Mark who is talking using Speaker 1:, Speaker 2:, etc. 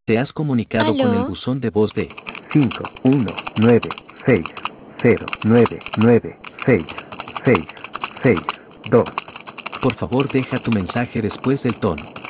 Speaker 1: Te has comunicado con el
Speaker 2: Aló,
Speaker 1: buzón de voz de 51960996662. Por favor, deja tu mensaje después del tono.